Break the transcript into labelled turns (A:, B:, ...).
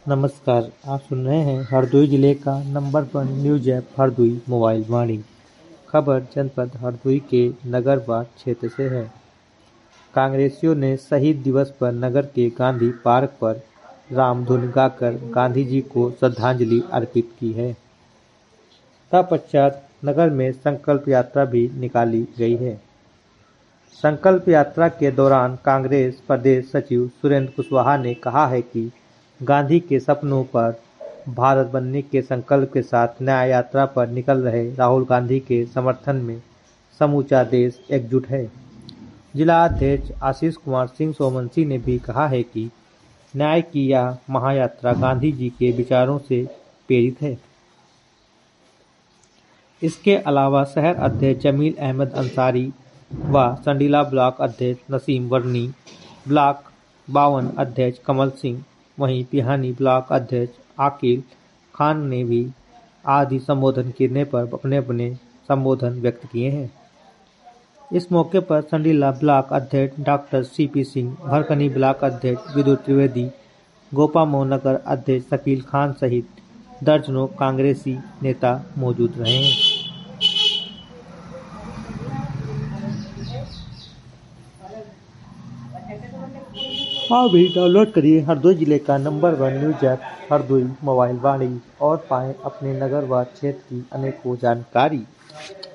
A: नमस्कार, आप सुन रहे हैं हरदोई जिले का number 1 news app Hardoi mobile Vani. खबर जनपद हरदोई के नगर वार्ड क्षेत्र से है। कांग्रेसियों ने शहीद दिवस पर नगर के गांधी पार्क पर रामधुन गाकर गांधी जी को श्रद्धांजलि अर्पित की है। तत्पश्चात नगर में संकल्प यात्रा भी निकाली गई है। संकल्प यात्रा के दौरान कांग्रेस प्रदेश सचिव सुरेंद्र कुशवाहा ने कहा है कि गांधी के सपनों पर भारत बनने के संकल्प के साथ न्याय यात्रा पर निकल रहे राहुल गांधी के समर्थन में समूचा देश एकजुट है। जिला अध्यक्ष आशीष कुमार सिंह सोमवंशी ने भी कहा है कि न्याय की यह महायात्रा गांधी जी के विचारों से प्रेरित है। इसके अलावा शहर अध्यक्ष जमील अहमद अंसारी व संडीला ब्लॉक अध्यक्ष नसीम वर्नी, ब्लॉक 52 अध्यक्ष कमल सिंह, वहीं पिहानी ब्लॉक अध्यक्ष आकिल खान ने भी आदि संबोधन करने पर अपने अपने संबोधन व्यक्त किए हैं। इस मौके पर संडीला ब्लॉक अध्यक्ष doctor CP Singh, Bharkani block अध्यक्ष विदुर त्रिवेदी, गोपामो नगर अध्यक्ष शकील खान सहित दर्जनों कांग्रेसी नेता मौजूद रहे हैं। आप भी डाउनलोड करिए हरदोई जिले का number 1 news app Hardoi mobile Vani और पाएं अपने नगर व क्षेत्र की अनेकों जानकारी।